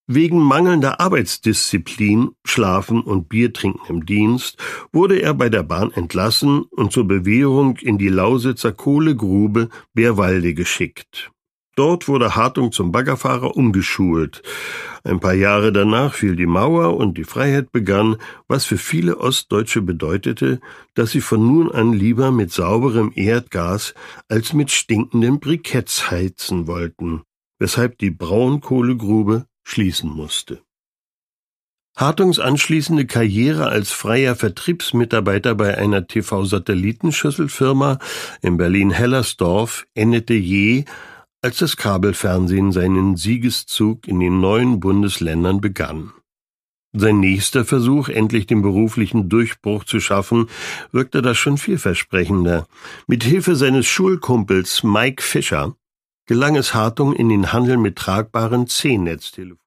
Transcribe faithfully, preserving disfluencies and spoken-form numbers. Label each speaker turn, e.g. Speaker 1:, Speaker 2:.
Speaker 1: Wegen mangelnder Arbeitsdisziplin, Schlafen und Biertrinken im Dienst wurde er bei der Bahn entlassen und zur Bewährung in die Lausitzer Kohlegrube Bärwalde geschickt. Dort wurde Hartung zum Baggerfahrer umgeschult. Ein paar Jahre danach fiel die Mauer und die Freiheit begann, was für viele Ostdeutsche bedeutete, dass sie von nun an lieber mit sauberem Erdgas als mit stinkenden Briketts heizen wollten, weshalb die Braunkohlegrube schließen musste. Hartungs anschließende Karriere als freier Vertriebsmitarbeiter bei einer T V-Satellitenschüsselfirma in Berlin-Hellersdorf endete jäh, als das Kabelfernsehen seinen Siegeszug in den neuen Bundesländern begann. Sein nächster Versuch, endlich den beruflichen Durchbruch zu schaffen, wirkte da schon vielversprechender. Mit Hilfe seines Schulkumpels Mike Fischer gelang es Hartung in den Handel mit tragbaren C-Netztelefonen.